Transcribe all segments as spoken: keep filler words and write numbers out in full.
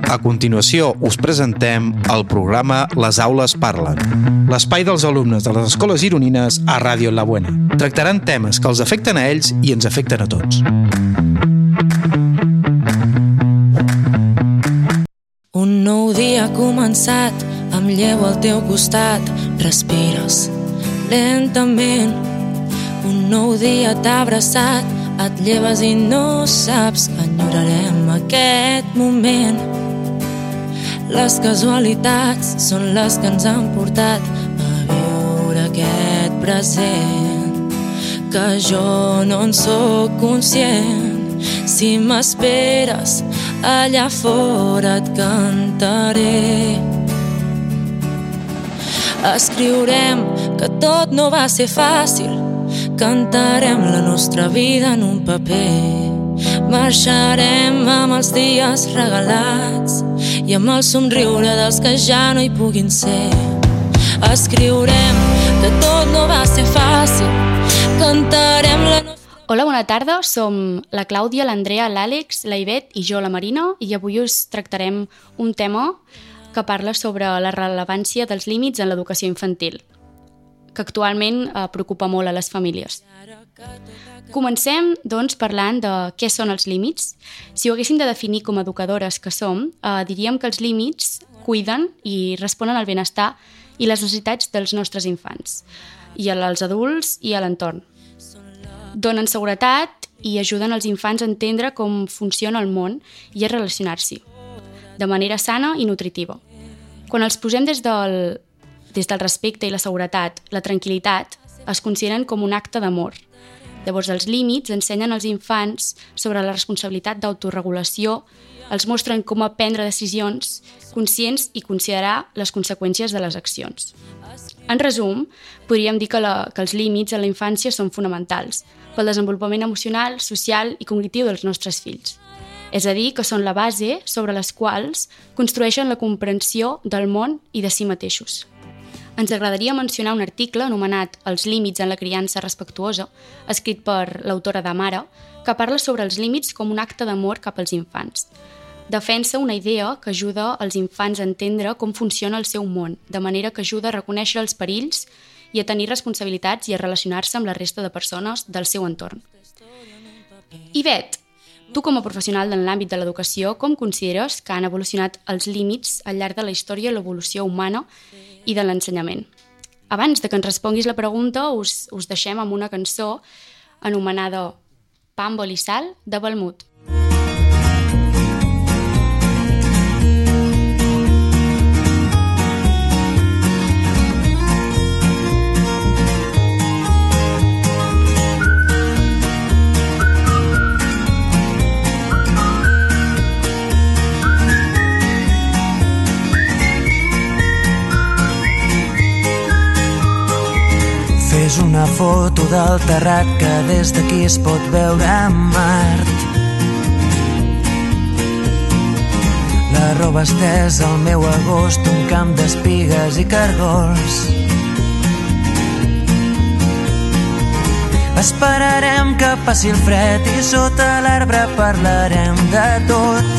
A continuació, us presentem el programa Les Aules Parlen, l'espai dels alumnes de les escoles gironines a Ràdio La Buena. Tractaran temes que els afecten a ells i ens afecten a tots. Un nou dia ha començat, em llevo al teu costat, respires lentament. Un nou dia t'ha abraçat, et lleves i no saps que enyorarem aquest moment. Les casualitats són les que ens han portat a viure aquest present, que jo no en sóc conscient. Si m'esperes, allà fora et cantaré. Escriurem que tot no va ser fàcil, cantarem la nostra vida en un paper. Marxarem amb els dies regalats i amb el somriure dels que ja no hi puguin ser. Escriurem que tot no va ser fàcil, cantarem la nostra... Hola, bona tarda, som la Clàudia, l'Andrea, l'Àlex, la Ivet i jo, la Marina, i avui us tractarem un tema que parla sobre la rellevància dels límits en l'educació infantil, que actualment eh, preocupa molt a les famílies. Comencem, doncs, parlant de què són els límits. Si ho haguéssim de definir com a educadores que som, eh, diríem que els límits cuiden i responen al benestar i les necessitats dels nostres infants, i als adults i a l'entorn. Donen seguretat i ajuden els infants a entendre com funciona el món i a relacionar-s'hi de manera sana i nutritiva. Quan els posem des del, des del respecte i la seguretat, la tranquil·litat es consideren com un acte d'amor. Llavors, els límits ensenyen als infants sobre la responsabilitat d'autoregulació, els mostren com prendre decisions conscients i considerar les conseqüències de les accions. En resum, podríem dir que, la, que els límits a la infància són fonamentals pel desenvolupament emocional, social i cognitiu dels nostres fills. És a dir, que són la base sobre les quals construeixen la comprensió del món i de si mateixos. Ens agradaria mencionar un article anomenat Els límits en la criança respectuosa, escrit per l'autora de Mare, que parla sobre els límits com un acte d'amor cap als infants. Defensa una idea que ajuda els infants a entendre com funciona el seu món, de manera que ajuda a reconèixer els perills i a tenir responsabilitats i a relacionar-se amb la resta de persones del seu entorn. Ivet, tu com a professional en l'àmbit de l'educació, com consideres que han evolucionat els límits al llarg de la història, l'evolució humana i de l'ensenyament? Abans de que ens responguis la pregunta, us, us deixem amb una cançó anomenada Pàmbol i Sal, de Balmut. És una foto del terrat que des d'aquí es pot veure a Mart. La roba estesa al meu agost, un camp d'espigues i cargols. Esperarem que passi el fred i sota l'arbre parlarem de tot.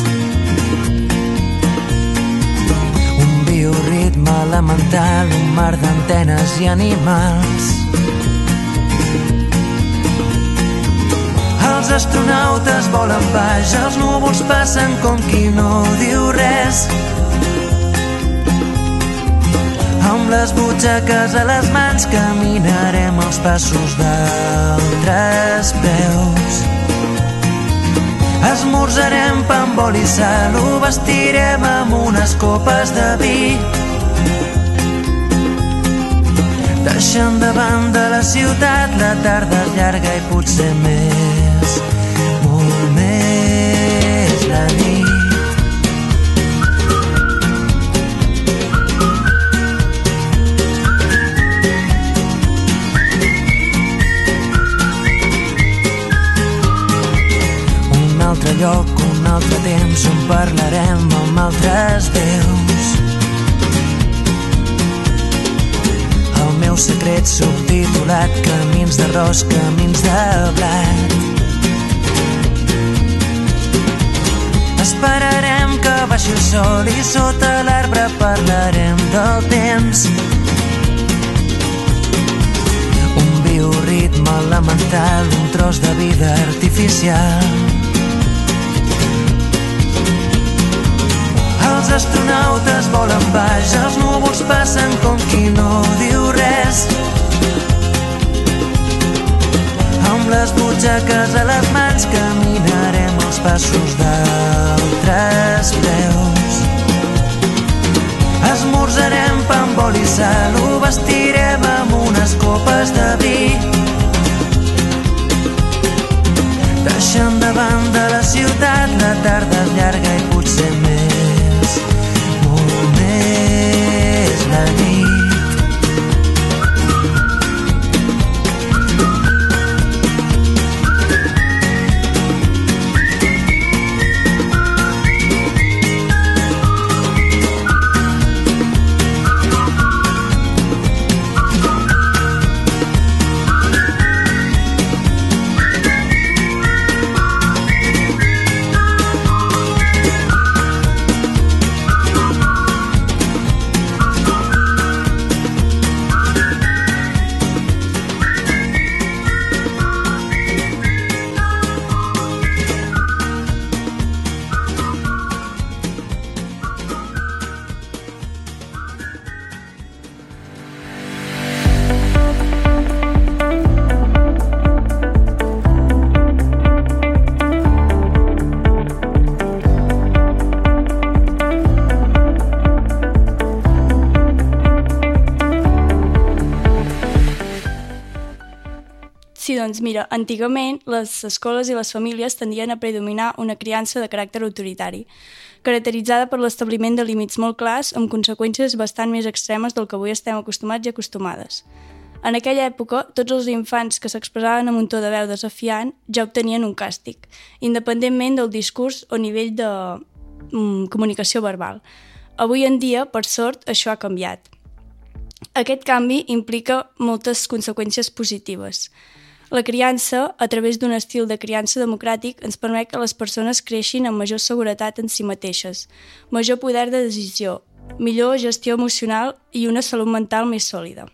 Un bioritme elemental, un mar d'antenes i animals. Els astronautes volen baix, els núvols passen com qui no diu res. Amb les butxaques a les mans caminarem els passos d'altres peus. Esmorzarem pa amb oli i sal, ho vestirem amb unes copes de vi. Deixant de banda la ciutat, la tarda és llarga i potser més, molt més la nit. Un altre lloc, un altre temps on parlarem amb altres veus. El meu secret subtitulat, camins d'arròs, camins de blat. Esperarem que baixo sol i sota l'arbre parlarem del temps. Un bioritme elemental, un tros de vida artificial. Els astronautes volen baix, els núvols passen com qui no diu res. Amb les butxaques a les mans caminarem els passos d'altres peus. Esmorzarem pa amb oli i sal, ho vestirem amb unes copes de vi. Deixant de banda la ciutat, la tarda és llarga i potser més, molt més la nit. Sí, doncs mira, antigament les escoles i les famílies tendien a predominar una criança de caràcter autoritari, caracteritzada per l'establiment de límits molt clars amb conseqüències bastant més extremes del que avui estem acostumats i acostumades. En aquella època, tots els infants que s'expressaven amb un to de veu desafiant ja obtenien un càstig, independentment del discurs o nivell de mm, comunicació verbal. Avui en dia, per sort, això ha canviat. Aquest canvi implica moltes conseqüències positives. La criança, a través d'un estil de criança democràtic, ens permet que les persones creixin amb major seguretat en si mateixes, major poder de decisió, millor gestió emocional i una salut mental més sòlida.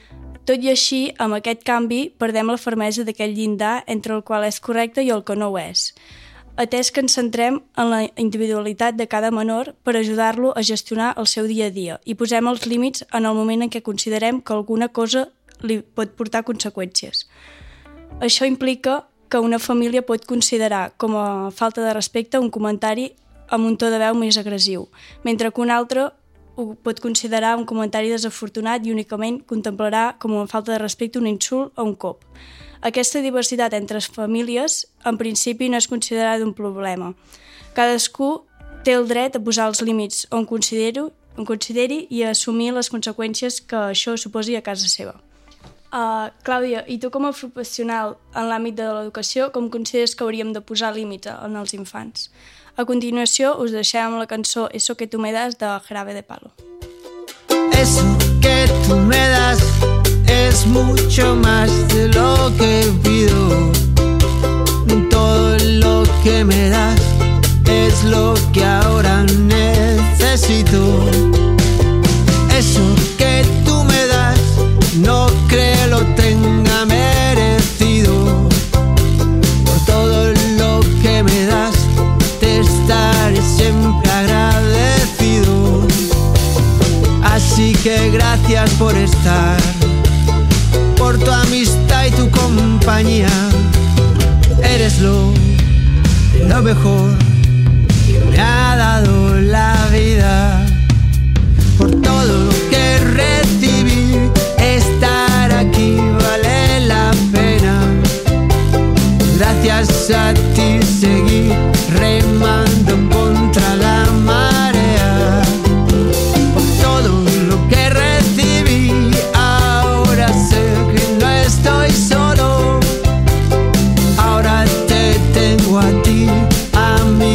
Tot i així, amb aquest canvi, perdem la fermesa d'aquell llindar entre el qual és correcte i el que no ho és, atès que ens centrem en la individualitat de cada menor per ajudar-lo a gestionar el seu dia a dia i posem els límits en el moment en què considerem que alguna cosa li pot portar conseqüències. Això implica que una família pot considerar com a falta de respecte un comentari amb un to de veu més agressiu, mentre que un altre ho pot considerar un comentari desafortunat i únicament contemplarà com a falta de respecte un insult o un cop. Aquesta diversitat entre les famílies, en principi, no és considerada un problema. Cadascú té el dret a posar els límits on consideri, on consideri i a assumir les conseqüències que això suposi a casa seva. Uh, Clàudia, i tu com a professional en l'àmbit de l'educació, com consideres que hauríem de posar límits en els infants? A continuació us deixem amb la cançó Eso que tú me das de Jarabe de Palo. Eso que tú me das es mucho más de lo que pido. Todo lo que me das es lo que ahora necesito. Eso que tú me das no creo lo tenga merecido. Por todo lo que me das te estaré siempre agradecido. Así que gracias por estar, por tu amistad y tu compañía. Eres lo, lo mejor que me ha dado la vida. Por todo lo que recibí, estar aquí vale la pena. Gracias a ti seguí remando contra la marea. Por todo lo que recibí, ahora sé que no estoy solo. Ahora te tengo a ti, a mí.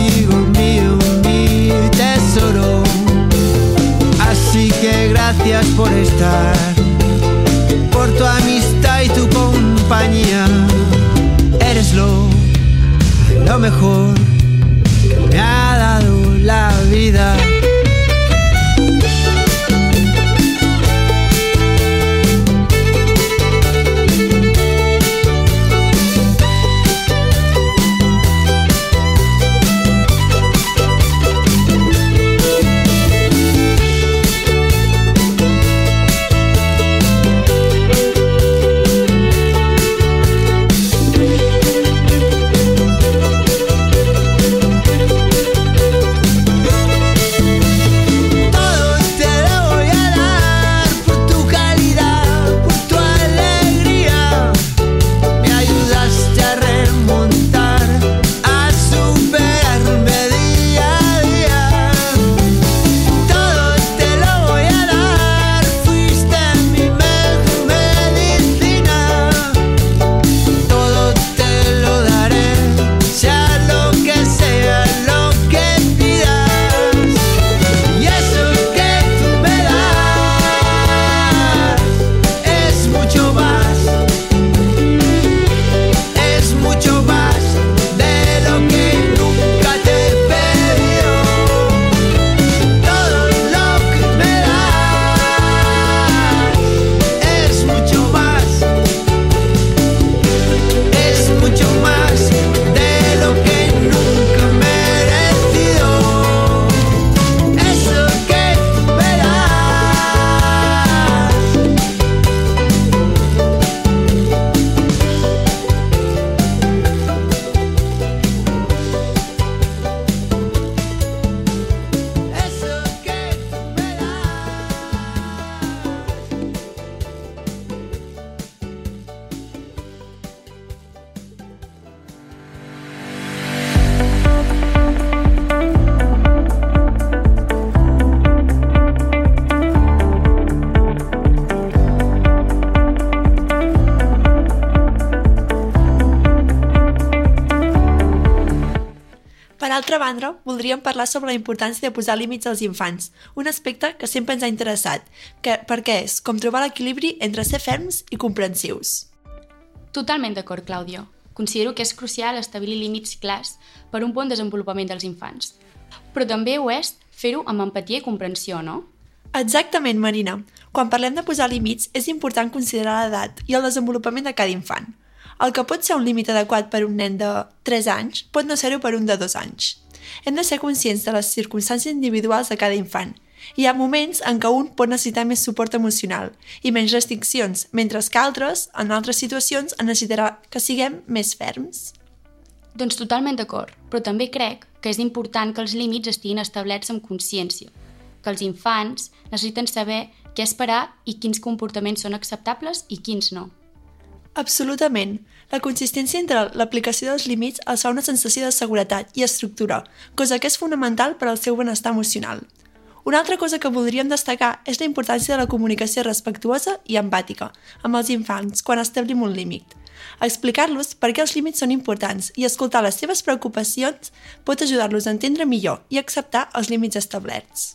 D'altra banda, voldríem parlar sobre la importància de posar límits als infants, un aspecte que sempre ens ha interessat, que, perquè és com trobar l'equilibri entre ser ferms i comprensius. Totalment d'acord, Clàudia. Considero que és crucial establir límits clars per un bon desenvolupament dels infants. Però també ho és fer-ho amb empatia i comprensió, no? Exactament, Marina. Quan parlem de posar límits, és important considerar l'edat i el desenvolupament de cada infant. El que pot ser un límit adequat per un nen de tres anys pot no ser-ho per un de dos anys. Hem de ser conscients de les circumstàncies individuals de cada infant. Hi ha moments en què un pot necessitar més suport emocional i menys restriccions, mentre que altres, en altres situacions, necessitarà que siguem més ferms. Doncs totalment d'acord, però també crec que és important que els límits estiguin establerts amb consciència, que els infants necessiten saber què esperar i quins comportaments són acceptables i quins no. Absolutament. La consistència entre l'aplicació dels límits els fa una sensació de seguretat i estructura, cosa que és fonamental per al seu benestar emocional. Una altra cosa que voldríem destacar és la importància de la comunicació respectuosa i empàtica amb els infants quan establim un límit. Explicar-los per què els límits són importants i escoltar les seves preocupacions pot ajudar-los a entendre millor i acceptar els límits establerts.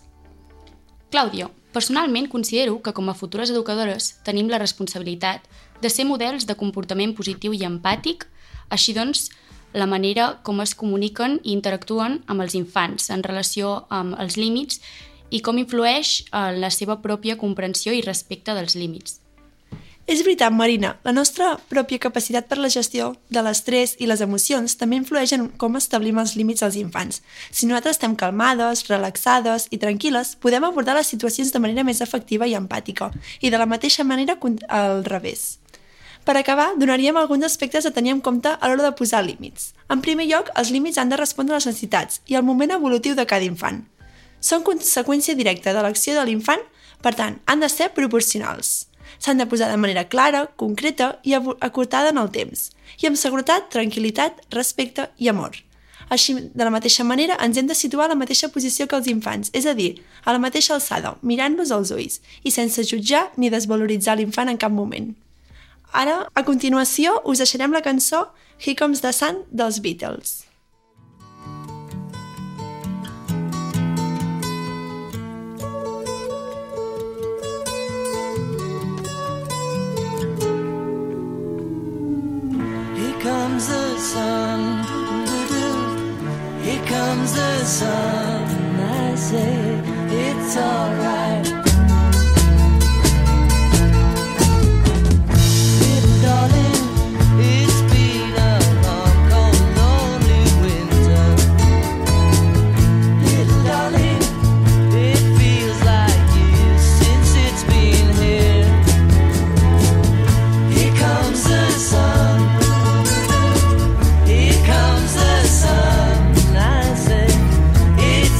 Clàudia, personalment considero que com a futures educadores tenim la responsabilitat de ser models de comportament positiu i empàtic, així doncs la manera com es comuniquen i interactuen amb els infants en relació amb els límits i com influeix en la seva pròpia comprensió i respecte dels límits. És veritat, Marina, la nostra pròpia capacitat per la gestió de l'estrès i les emocions també influeix en com establim els límits als infants. Si nosaltres estem calmades, relaxades i tranquil·les, podem abordar les situacions de manera més efectiva i empàtica, i de la mateixa manera al revés. Per acabar, donaríem alguns aspectes a tenir en compte a l'hora de posar límits. En primer lloc, els límits han de respondre a les necessitats i al moment evolutiu de cada infant. Són conseqüència directa de l'acció de l'infant, per tant, han de ser proporcionals. S'han de posar de manera clara, concreta i acortada en el temps, i amb seguretat, tranquil·litat, respecte i amor. Així, de la mateixa manera, ens hem de situar a la mateixa posició que els infants, és a dir, a la mateixa alçada, mirant-los als ulls, i sense jutjar ni desvaloritzar l'infant en cap moment. Ara, a continuació, us deixarem la cançó Here Comes the Sun dels Beatles. Here comes the sun, here comes the sun, I say it's alright. It's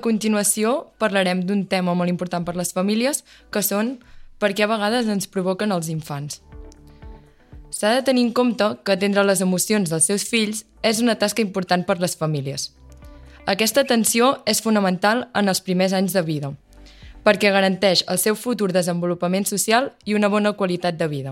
continuació parlarem d'un tema molt important per les famílies, que són per què a vegades ens provoquen els infants. S'ha de tenir en compte que atendre les emocions dels seus fills és una tasca important per les famílies. Aquesta atenció és fonamental en els primers anys de vida, perquè garanteix el seu futur desenvolupament social i una bona qualitat de vida.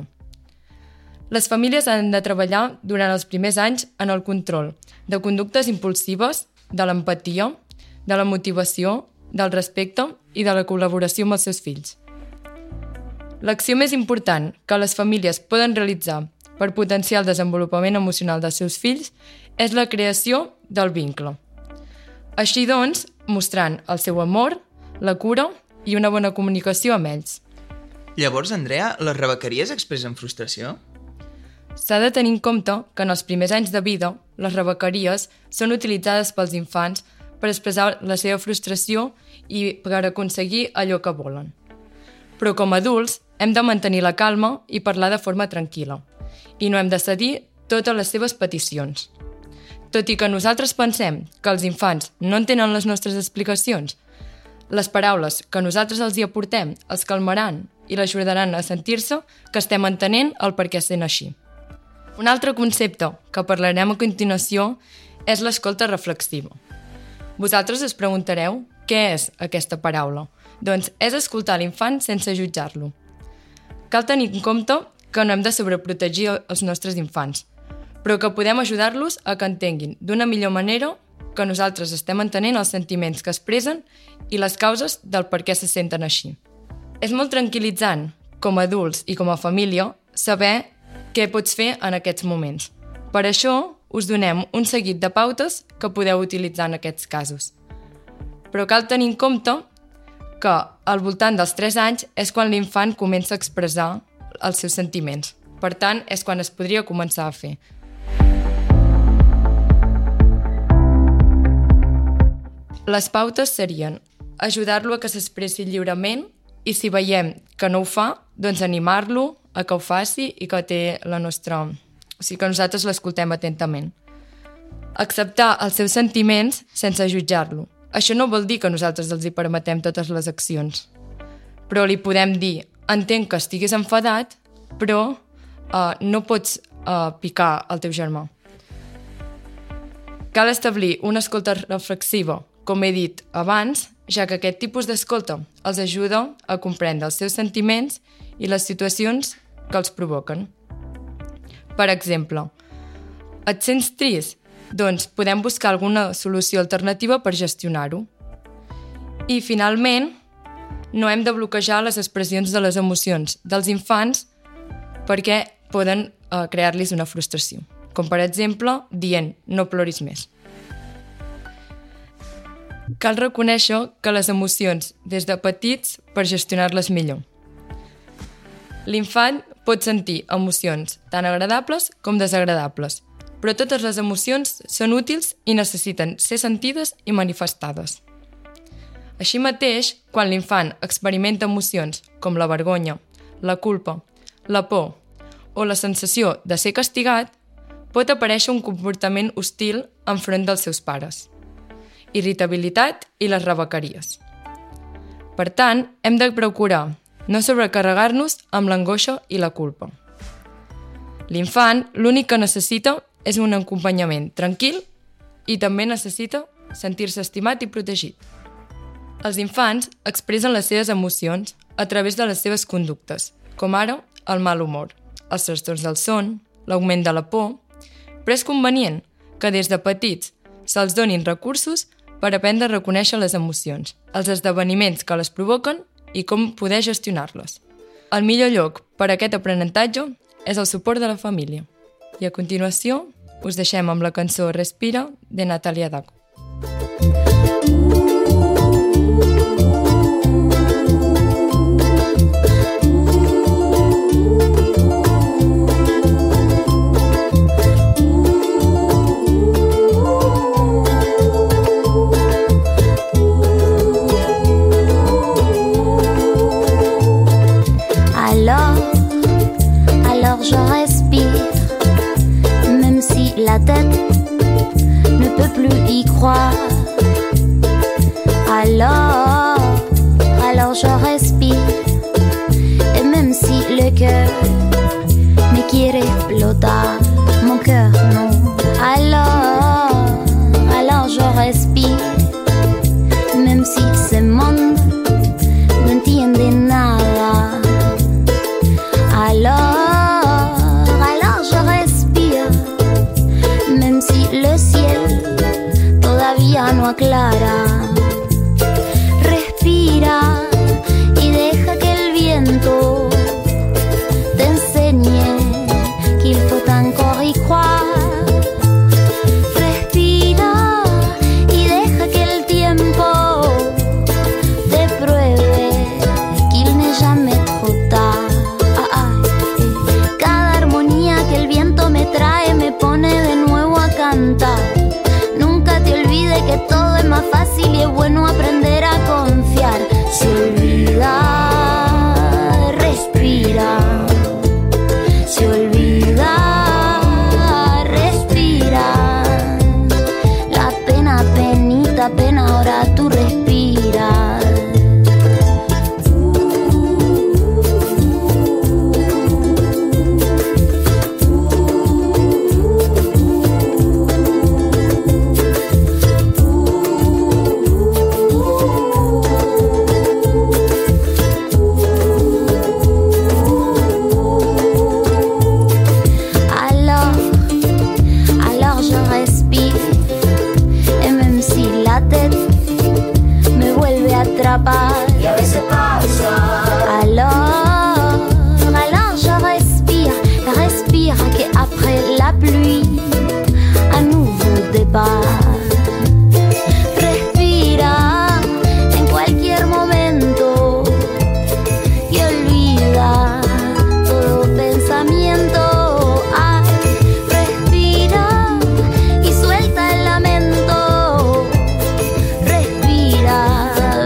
Les famílies han de treballar durant els primers anys en el control de conductes impulsives, de l'empatia, de la motivació, del respecte i de la col·laboració amb els seus fills. L'acció més important que les famílies poden realitzar per potenciar el desenvolupament emocional dels seus fills és la creació del vincle. Així doncs, mostrant el seu amor, la cura i una bona comunicació amb ells. Llavors, Andrea, les rebequeries expressen frustració? S'ha de tenir en compte que en els primers anys de vida, les rebequeries són utilitzades pels infants per expressar la seva frustració i per aconseguir allò que volen. Però com a adults hem de mantenir la calma i parlar de forma tranquil·la, i no hem de cedir totes les seves peticions. Tot i que nosaltres pensem que els infants no entenen les nostres explicacions, les paraules que nosaltres els hi aportem els calmaran i l'ajudaran a sentir-se que estem entenent el per què sent així. Un altre concepte que parlarem a continuació és l'escolta reflexiva. Vosaltres us preguntareu què és aquesta paraula? Doncs és escoltar l'infant sense jutjar-lo. Cal tenir en compte que no hem de sobreprotegir els nostres infants, però que podem ajudar-los a que entenguin d'una millor manera que nosaltres estem entenent els sentiments que expressen i les causes del per què se senten així. És molt tranquil·litzant, com a adults i com a família, saber què pots fer en aquests moments. Per això us donem un seguit de pautes que podeu utilitzar en aquests casos. Però cal tenir en compte que al voltant dels tres anys és quan l'infant comença a expressar els seus sentiments. Per tant, és quan es podria començar a fer. Les pautes serien ajudar-lo a que s'expressi lliurement i si veiem que no ho fa, doncs animar-lo a que ho faci i que té la nostra... O sigui, que nosaltres l'escoltem atentament. Acceptar els seus sentiments sense jutjar-lo. Això no vol dir que nosaltres els hi permetem totes les accions. Però li podem dir, entenc que estiguis enfadat, però uh, no pots uh, picar el teu germà. Cal establir una escolta reflexiva, com he dit abans, ja que aquest tipus d'escolta els ajuda a comprendre els seus sentiments i les situacions que els provoquen. Per exemple, et sents trist? Doncs podem buscar alguna solució alternativa per gestionar-ho. I, finalment, no hem de bloquejar les expressions de les emocions dels infants perquè poden eh, crear-los una frustració. Com, per exemple, dient no ploris més. Cal reconèixer que les emocions des de petits per gestionar-les millor. L'infant pot sentir emocions tan agradables com desagradables, però totes les emocions són útils i necessiten ser sentides i manifestades. Així mateix, quan l'infant experimenta emocions com la vergonya, la culpa, la por o la sensació de ser castigat, pot aparèixer un comportament hostil enfront dels seus pares, irritabilitat i les rebequeries. Per tant, hem de procurar no sobrecarregar-nos amb l'angoixa i la culpa. L'infant l'únic que necessita és un acompanyament tranquil i també necessita sentir-se estimat i protegit. Els infants expressen les seves emocions a través de les seves conductes, com ara el mal humor, els trastorns del son, l'augment de la por, però és convenient que des de petits se'ls donin recursos per aprendre a reconèixer les emocions, els esdeveniments que les provoquen i com poder gestionar-les. El millor lloc per a aquest aprenentatge és el suport de la família. I a continuació us deixem amb la cançó Respira de Natalia Daco. Je respire, même si la tête ne peut plus y croire. quiere explotar. Mon cœur, non. Alors, alors je respire, même si ce monde no entiende nada. Alors, alors je respire, même si le ciel todavía no aclara. Respira y deja que el viento te enseñe qu'il faut encore y croire. Respira y deja que el tiempo te pruebe qu'il n'est jamais trop tard. Ah, ah, eh. Cada armonía que el viento me trae me pone de nuevo a cantar. Nunca te olvides que todo es más fácil y es bueno aprender a confiar. Se olvida, respira. Se olvida, respira. La pena, penita, pena, ahora tú respiras. Y a veces pausa. Alors, alors je respire, respire que après la pluie, à nouveau départ. Respira en cualquier momento y olvida todo pensamiento. Ay, respira y suelta el lamento. Respira.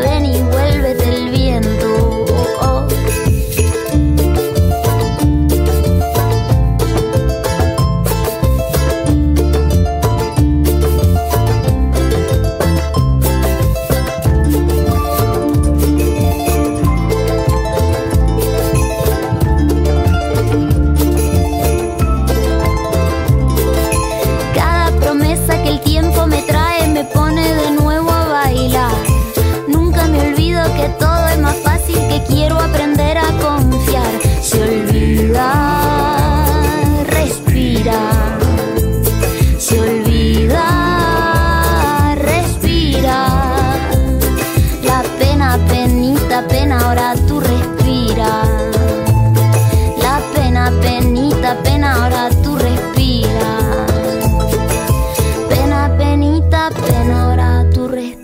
Quiero aprender a confiar. Se olvida, respira. Se olvida, respira. La pena, penita, pena, ahora tú respira. La pena, penita, pena, ahora tú respira. Pena, penita, pena, ahora tú respira.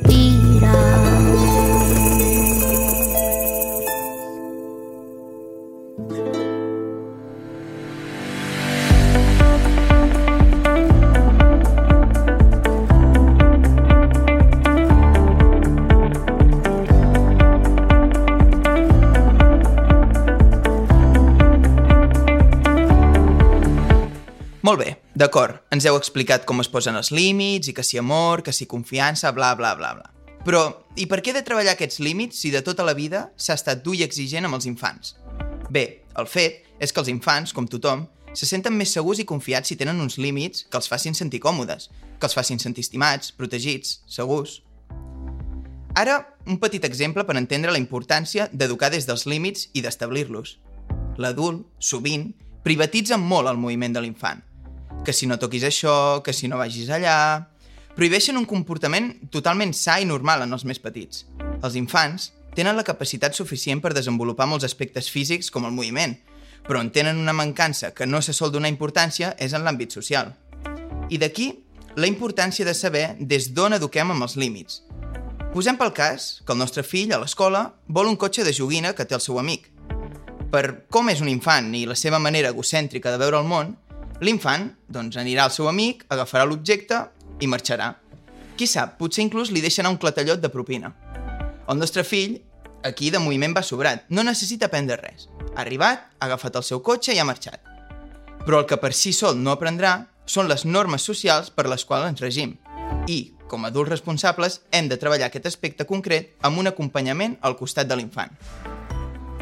Molt bé, d'acord, ens heu explicat com es posen els límits i que si amor, que si confiança, bla, bla, bla, bla. Però, i per què he de treballar aquests límits si de tota la vida s'ha estat dur i exigent amb els infants? Bé, el fet és que els infants, com tothom, se senten més segurs i confiats si tenen uns límits que els facin sentir còmodes, que els facin sentir estimats, protegits, segurs. Ara, un petit exemple per entendre la importància d'educar des dels límits i d'establir-los. L'adult, sovint, privatitza molt el moviment de l'infant. Que si no toquis això, que si no vagis allà... Prohibeixen un comportament totalment sa i normal en els més petits. Els infants tenen la capacitat suficient per desenvolupar molts aspectes físics com el moviment, però on tenen una mancança que no se sol donar importància és en l'àmbit social. I d'aquí la importància de saber des d'on eduquem amb els límits. Posem pel cas que el nostre fill a l'escola vol un cotxe de joguina que té el seu amic. Per com és un infant i la seva manera egocèntrica de veure el món, l'infant doncs, anirà al seu amic, agafarà l'objecte i marxarà. Qui sap, potser inclús li deixa anar un clatellot de propina. El nostre fill, aquí de moviment va sobrat, no necessita aprendre res. Ha arribat, ha agafat el seu cotxe i ha marxat. Però el que per si sol no aprendrà són les normes socials per les quals ens regim. I, com a adults responsables, hem de treballar aquest aspecte concret amb un acompanyament al costat de l'infant.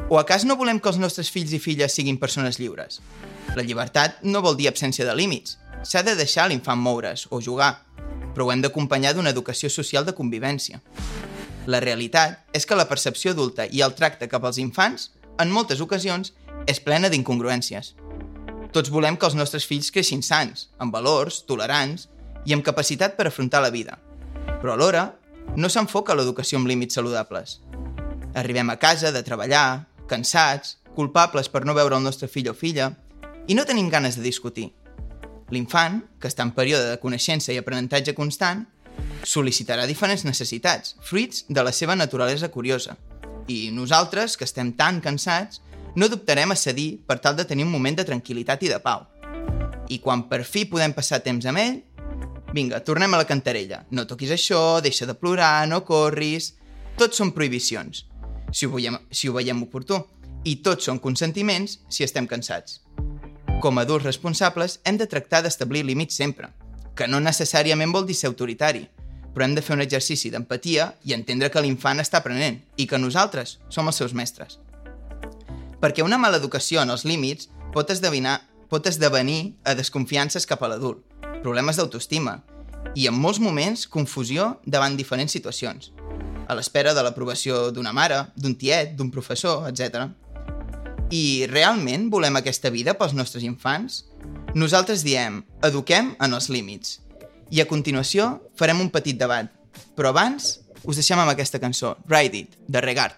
O a cas no volem que els nostres fills i filles siguin persones lliures? La llibertat no vol dir absència de límits. S'ha de deixar l'infant moure's o jugar, però ho hem d'acompanyar d'una educació social de convivència. La realitat és que la percepció adulta i el tracte cap als infants, en moltes ocasions, és plena d'incongruències. Tots volem que els nostres fills creixin sants, amb valors, tolerants i amb capacitat per afrontar la vida. Però alhora, no s'enfoca l'educació amb límits saludables. Arribem a casa de treballar, cansats, culpables per no veure el nostre fill o filla, i no tenim ganes de discutir. L'infant, que està en període de coneixença i aprenentatge constant, sol·licitarà diferents necessitats, fruits de la seva naturalesa curiosa. I nosaltres, que estem tan cansats, no dubtarem a cedir per tal de tenir un moment de tranquil·litat i de pau. I quan per fi podem passar temps amb ell, vinga, tornem a la cantarella. No toquis això, deixa de plorar, no corris... Tots són prohibicions, si ho veiem, si ho veiem oportú, i tots són consentiments si estem cansats. Com a adults responsables hem de tractar d'establir límits sempre, que no necessàriament vol dir ser autoritari, però hem de fer un exercici d'empatia i entendre que l'infant està aprenent i que nosaltres som els seus mestres. Perquè una mala educació en els límits pot esdevenir, pot esdevenir a desconfiances cap a l'adult, problemes d'autoestima i, en molts moments, confusió davant diferents situacions, a l'espera de l'aprovació d'una mare, d'un tiet, d'un professor, etcètera. I realment volem aquesta vida pels nostres infants? Nosaltres diem, eduquem en els límits. I a continuació farem un petit debat. Però abans us deixem amb aquesta cançó, Ride It, de Regard.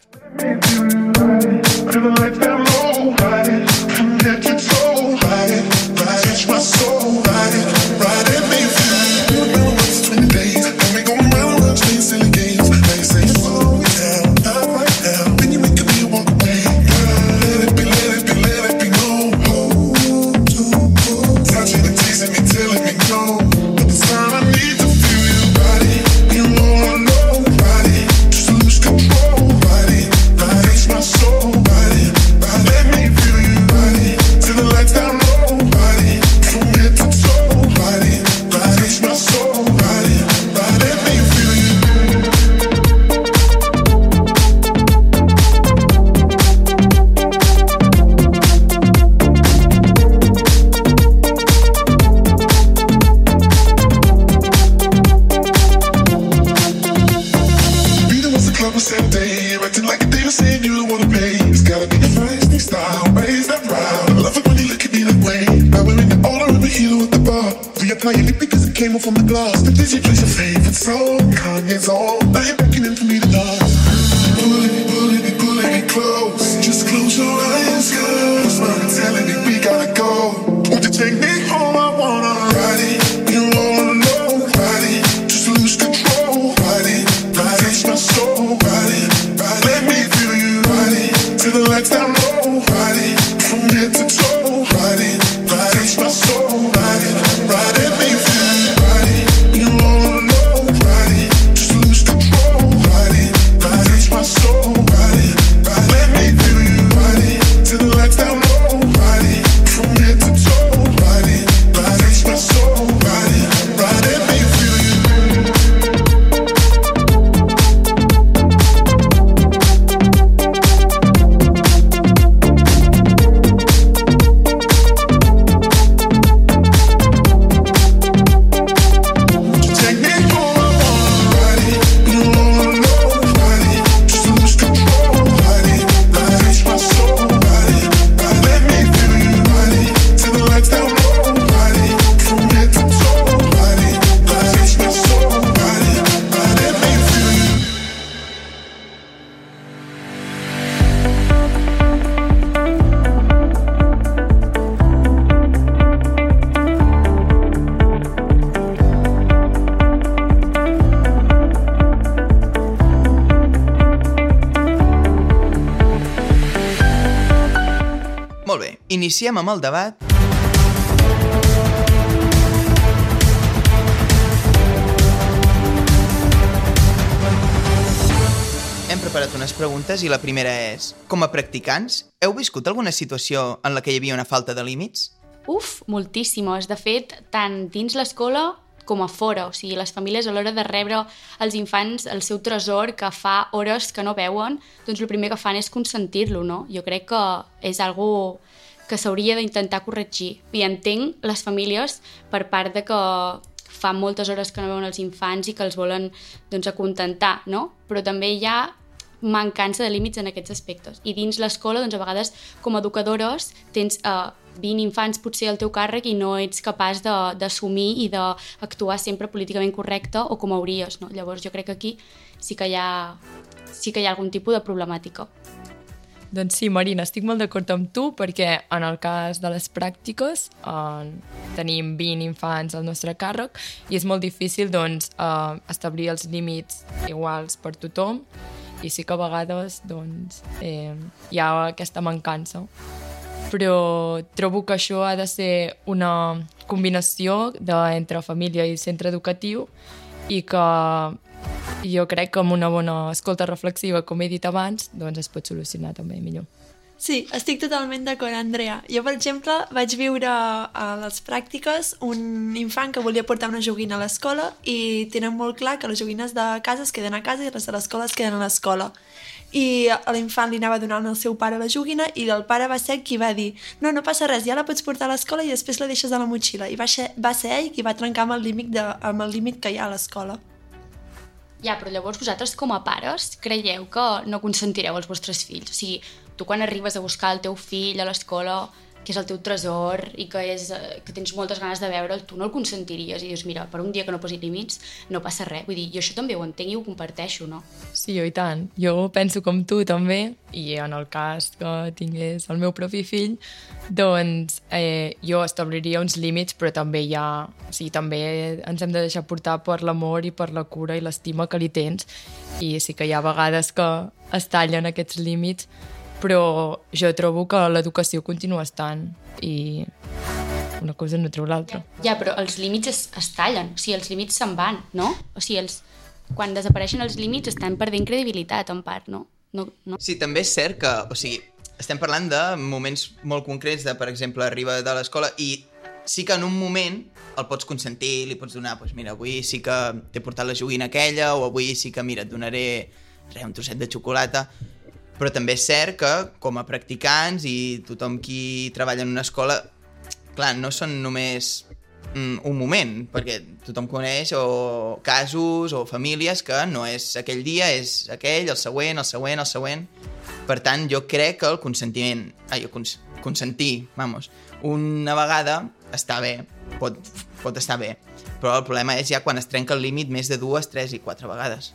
From the glass, the Disney plays your favorite song, Kanye's on. Now you're beckoning for me to dance. Pulling me, pulling me, pulling me close. Just close your eyes, girl. Your smile telling me we gotta go. Won't you take me home? I wanna ride it. You're all alone, ride it. Just lose control, ride it. Ride it, my soul, ride it. Ride it. Let me feel you, ride it. Till the lights down low, ride it. From head to toe, ride it. Ride it, my soul, ride it. Ride it, me feel. Molt bé, iniciem amb el debat. Hem preparat unes preguntes i la primera és: com a practicants, heu viscut alguna situació en la que hi havia una falta de límits? Uf, moltíssimes. De fet, tant dins l'escola com a fora. O sigui, les famílies a l'hora de rebre els infants el seu tresor que fa hores que no veuen, doncs el primer que fan és consentir-lo, no? Jo crec que és algo que s'hauria d'intentar corregir. I entenc les famílies per part de que fa moltes hores que no veuen els infants i que els volen doncs, acontentar, no? Però també hi ha mancança de límits en aquests aspectes. I dins l'escola, doncs, a vegades, com a educadores, tens eh, vint infants potser al teu càrrec i no ets capaç d'assumir i d'actuar sempre políticament correcte o com hauries, no? Llavors jo crec que aquí sí que hi ha, sí que hi ha algun tipus de problemàtica. Doncs sí, Marina, estic molt d'acord amb tu perquè en el cas de les pràctiques eh, tenim vint infants al nostre càrrec i és molt difícil doncs, eh, establir els límits iguals per tothom i sí que a vegades doncs, eh, hi ha aquesta mancança. Però trobo que això ha de ser una combinació de, entre família i centre educatiu i que jo crec que amb una bona escolta reflexiva, com he dit abans, doncs es pot solucionar també millor. Sí, estic totalment d'acord, Andrea. Jo, per exemple, vaig viure a les pràctiques un infant que volia portar una joguina a l'escola i tenen molt clar que les joguines de casa es queden a casa i les de l'escola es queden a l'escola. I a l'infant li anava donant al seu pare la joguina i el pare va ser qui va dir no, no passa res, ja la pots portar a l'escola i després la deixes a la motxilla. I va ser, va ser ell qui va trencar amb el límit, de, amb el límit que hi ha a l'escola. Ja, però llavors vosaltres com a pares creieu que no consentireu els vostres fills? O sigui, tu quan arribes a buscar el teu fill a l'escola, que és el teu tresor i que, és, que tens moltes ganes de veure'l, tu no el consentiries i dius, mira, per un dia que no posi límits no passa res. Vull dir, jo això també ho entenc i ho comparteixo, no? Sí, jo i tant. Jo penso com tu també i en el cas que tingués el meu propi fill, doncs eh, jo establiria uns límits, però també hi ha... O sigui, també ens hem de deixar portar per l'amor i per la cura i l'estima que li tens i sí que hi ha vegades que es tallen aquests límits, però jo trobo que l'educació continua estant i una cosa no treu l'altra. Ja, però els límits es, es tallen, o sigui, els límits se'n van, no? O sigui, els, quan desapareixen els límits estan perdent credibilitat, en part, no? no, no? Sí, també és cert que, o sigui, estem parlant de moments molt concrets de, per exemple, arriba de l'escola i sí que en un moment el pots consentir, li pots donar, doncs mira, avui sí que t'he portat la joguina aquella o avui sí que, mira, et donaré res, un trosset de xocolata. Però també és cert que, com a practicants i tothom qui treballa en una escola, clar, no són només mm, un moment, perquè tothom coneix o casos o famílies que no és aquell dia, és aquell, el següent, el següent, el següent. Per tant, jo crec que el consentiment, ai, cons, consentir, vamos, una vegada està bé, pot, pot estar bé, però el problema és ja quan es trenca el límit més de dues, tres i quatre vegades.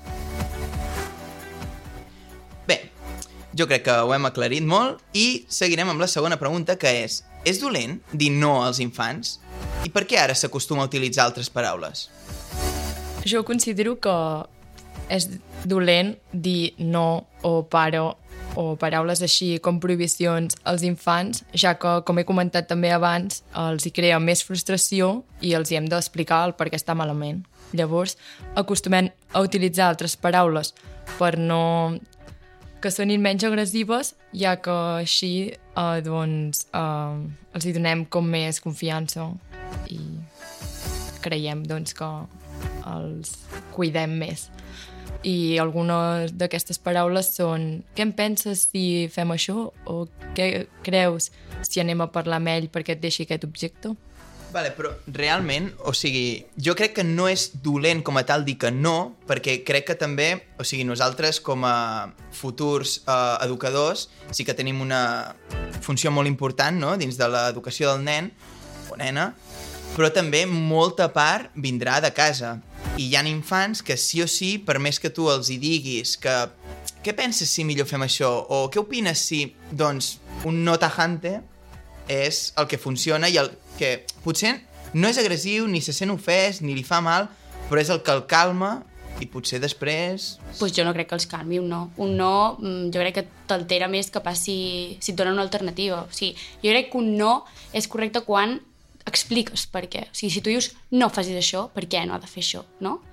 Bé, jo crec que ho hem aclarit molt i seguirem amb la segona pregunta, que és: és dolent dir no als infants? I per què ara s'acostuma a utilitzar altres paraules? Jo considero que és dolent dir no o paro o paraules així com prohibicions als infants, ja que, com he comentat també abans, els hi crea més frustració i els hi hem d'explicar el per què està malament. Llavors, acostumem a utilitzar altres paraules per no... que sonin menys agressives, ja que així eh, doncs, eh, els hi donem com més confiança i creiem doncs, que els cuidem més. I algunes d'aquestes paraules són: què en penses si fem això? O què creus si anem a parlar amb ell perquè et deixi aquest objecte? Vale, però realment, o sigui, jo crec que no és dolent com a tal dir que no, perquè crec que també, o sigui, nosaltres com a futurs eh, educadors sí que tenim una funció molt important, no?, dins de l'educació del nen o nena, però també molta part vindrà de casa. I hi ha infants que sí o sí, per més que tu els hi diguis que què penses si millor fem això? O què opines si, doncs, un no tajante és el que funciona i el que potser no és agressiu, ni se sent ofès, ni li fa mal, però és el que el calma i potser després... Pues jo no crec que els calmi un no. Un no jo crec que t'altera més que pas si, si et dona una alternativa. O sigui, jo crec que un no és correcte quan expliques per què. O sigui, si tu dius no facis això, per què no ha de fer això, no?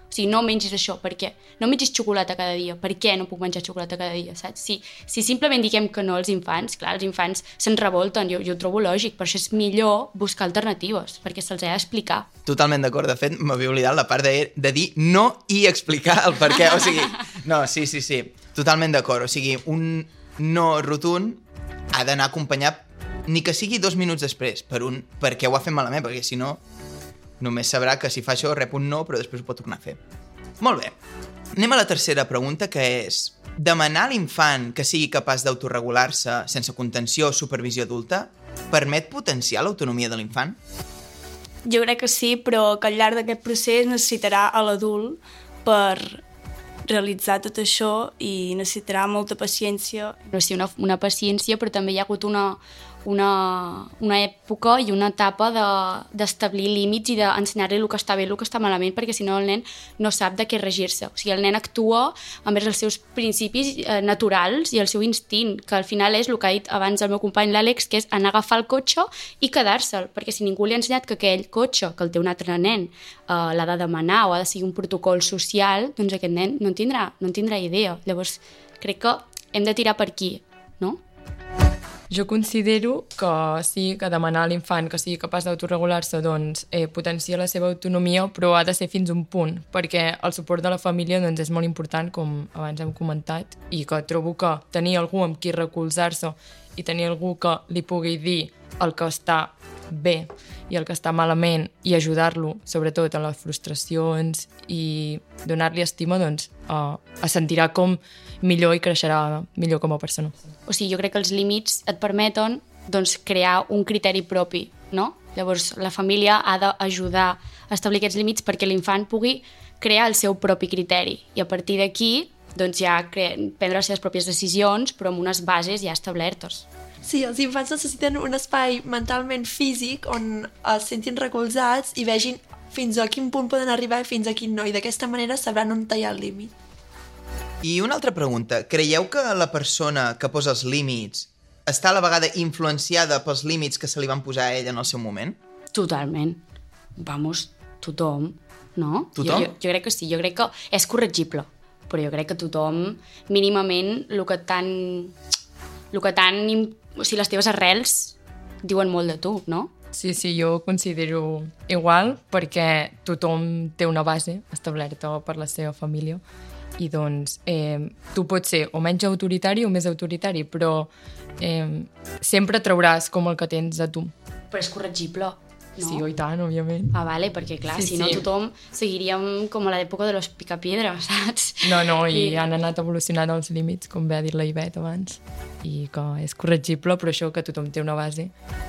O sigui, no mengis això, per què? No mengis xocolata cada dia, per què no puc menjar xocolata cada dia, saps? Si, si simplement diguem que no als infants, clar, els infants se'n revolten, jo, jo ho trobo lògic, per això és millor buscar alternatives, perquè se'ls ha d'explicar. Totalment d'acord, de fet, m'havia oblidat la part de, de dir no i explicar el per què, o sigui, no, sí, sí, sí, totalment d'acord, o sigui, un no rotund ha d'anar acompanyat, ni que sigui dos minuts després, per un per què ho ha fet malament, perquè si no, només sabrà que si fa això rep un no, però després ho pot tornar a fer. Molt bé. Anem a la tercera pregunta, que és demanar a l'infant que sigui capaç d'autoregular-se sense contenció o supervisió adulta permet potenciar l'autonomia de l'infant? Jo crec que sí, però que al llarg d'aquest procés necessitarà a l'adult per realitzar tot això i necessitarà molta paciència. Però sí, una, una paciència, però també hi ha hagut una, una, una època i una etapa d'establir de, límits i d'ensenyar-li el que està bé i el que està malament, perquè si no el nen no sap de què regir-se. O sigui, el nen actua envers els seus principis eh, naturals i el seu instint, que al final és el que ha dit abans el meu company l'Àlex, que és anar a agafar el cotxe i quedar-se'l, perquè si ningú li ha ensenyat que aquell cotxe, que el té un altre nen, eh, l'ha de demanar o ha de seguir un protocol social, doncs aquest nen no en tindrà, no en tindrà idea. Llavors, crec que hem de tirar per aquí, no? Jo considero que sí, que demanar a l'infant que sigui capaç d'autoregular-se doncs, eh, potencia la seva autonomia, però ha de ser fins a un punt, perquè el suport de la família doncs, és molt important, com abans hem comentat, i que trobo que tenir algú amb qui recolzar-se i tenir algú que li pugui dir el que està bé i el que està malament i ajudar-lo, sobretot en les frustracions i donar-li estima, doncs uh, es sentirà com millor i creixerà millor com a persona. O sigui, jo crec que els límits et permeten doncs, crear un criteri propi, no? Llavors, la família ha d'ajudar a establir aquests límits perquè l'infant pugui crear el seu propi criteri i a partir d'aquí doncs, ja prendre les seves pròpies decisions, però amb unes bases ja establertes. Sí, els infants necessiten un espai mentalment físic on es sentin recolzats i vegin fins a quin punt poden arribar i fins a quin no, i d'aquesta manera sabran on tallar el límit. I una altra pregunta, creieu que la persona que posa els límits està a la vegada influenciada pels límits que se li van posar a ell en el seu moment? Totalment. Vamos, tothom, no? Tothom? Jo, jo, jo crec que sí, jo crec que és corregible, però jo crec que tothom, mínimament, el que tan... el que tan... O sigui, les teves arrels diuen molt de tu, no? Sí, sí, jo considero igual perquè tothom té una base establerta per la seva família i doncs eh, tu pots ser o menys autoritari o més autoritari, però eh, sempre trauràs com el que tens a tu. Però és corregible, no? Sí, i tant, òbviament. Ah, vale, perquè clar, Sí, si no sí. tothom seguiríem com a l'època de los picapiedras, saps? No, no, i I- han anat evolucionant els límits, com bé ha dit la Ivet abans, i que és corregible, però això que tothom té una base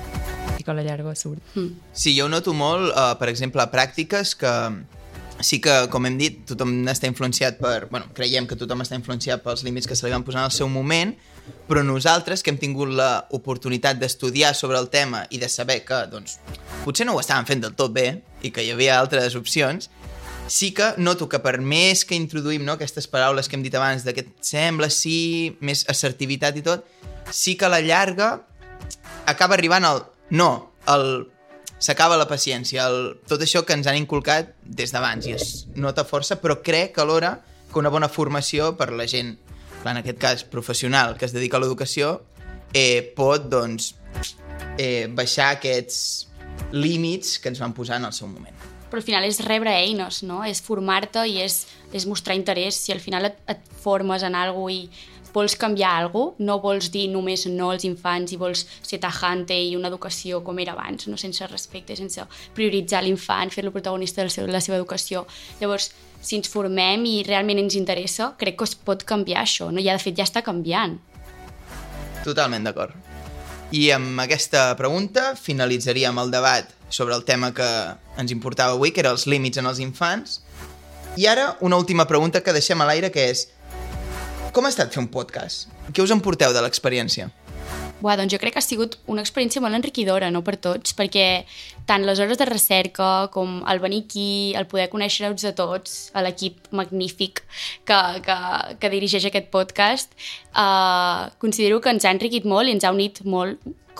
i que a la llarga surt. Mm. Sí, jo ho noto molt, uh, per exemple, a pràctiques que sí que, com hem dit, tothom està influenciat per... Bueno, creiem que tothom està influenciat pels límits que se li van posar en el seu moment, però nosaltres, que hem tingut l'oportunitat d'estudiar sobre el tema i de saber que, doncs, potser no ho estàvem fent del tot bé i que hi havia altres opcions, sí que noto que per més que introduïm, no, aquestes paraules que hem dit abans, de que et sembla, sí, més assertivitat i tot, sí que a la llarga acaba arribant el no, el s'acaba la paciència, el, tot això que ens han inculcat des d'abans i es nota força, però crec alhora que una bona formació per la gent, clar, en aquest cas professional, que es dedica a l'educació, eh, pot, doncs, eh, baixar aquests límits que ens van posar en el seu moment. Però al final és rebre eines, no? És formar-te i és, és mostrar interès. Si al final et, et formes en alguna cosa i vols canviar alguna cosa, no vols dir només no als infants i vols ser tajante i una educació com era abans, no? Sense respecte, sense prioritzar l'infant, fer-lo protagonista de la seva educació. Llavors, si ens formem i realment ens interessa, crec que es pot canviar això, no? I de fet ja està canviant. Totalment d'acord. I amb aquesta pregunta finalitzaríem el debat sobre el tema que ens importava avui, que eren els límits en els infants. I ara una última pregunta que deixem a l'aire, que és: com ha estat fer un podcast? Què us en porteu de l'experiència? Buah, doncs jo crec que ha sigut una experiència molt enriquidora, no per tots, perquè tant les hores de recerca com el venir aquí, el poder conèixer-vos a tots, a l'equip magnífic que, que, que dirigeix aquest podcast, eh, considero que ens ha enriquit molt i ens ha unit molt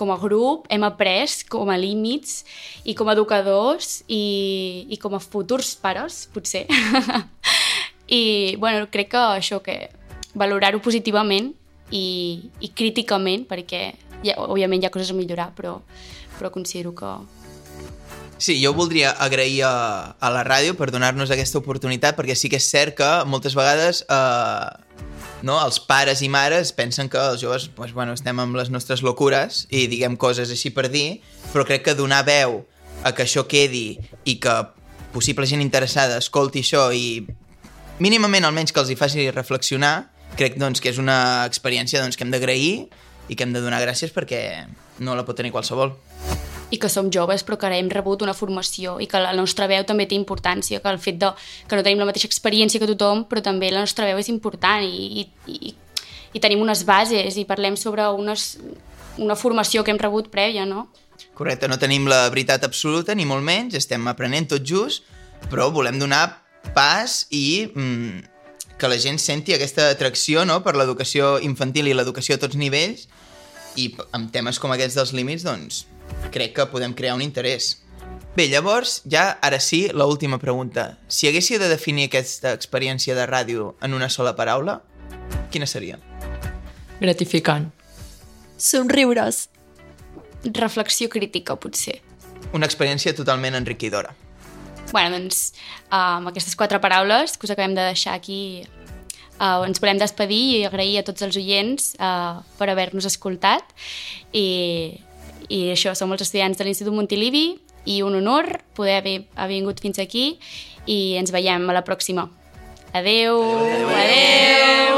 com a grup hem après com a límits i com a educadors i, i com a futurs pares, potser. I, bueno, crec que això, que valorar-ho positivament i, i críticament, perquè ja, òbviament hi ha coses a millorar, però, però considero que... Sí, jo voldria agrair a, a la ràdio per donar-nos aquesta oportunitat, perquè sí que és cert que moltes vegades eh, no, els pares i mares pensen que els joves pues, bueno, estem amb les nostres locures i diguem coses així per dir, però crec que donar veu a que això quedi i que possible gent interessada escolti això i mínimament almenys que els hi faci reflexionar, crec doncs, que és una experiència doncs, que hem d'agrair i que hem de donar gràcies perquè no la pot tenir qualsevol. I que som joves però que ara hem rebut una formació i que la nostra veu també té importància, que el fet de, que no tenim la mateixa experiència que tothom, però també la nostra veu és important i, i, i tenim unes bases i parlem sobre unes, una formació que hem rebut prèvia, no? Correcte, no tenim la veritat absoluta, ni molt menys, estem aprenent tot just, però volem donar pas i mm, que la gent senti aquesta atracció, no?, per l'educació infantil i l'educació a tots nivells, i amb temes com aquests dels límits, doncs, crec que podem crear un interès. Bé, llavors, ja ara sí, l'última pregunta. Si haguéssiu de definir aquesta experiència de ràdio en una sola paraula, quina seria? Gratificant. Somriures. Reflexió crítica, potser. Una experiència totalment enriquidora. Bueno, doncs, uh, amb aquestes quatre paraules que us acabem de deixar aquí, uh, ens volem despedir i agrair a tots els oients uh, per haver-nos escoltat. I, i això, som els estudiants de l'Institut Montilivi i un honor poder haver, haver vingut fins aquí i ens veiem a la pròxima. Adeu! Adeu! Adeu. Adeu.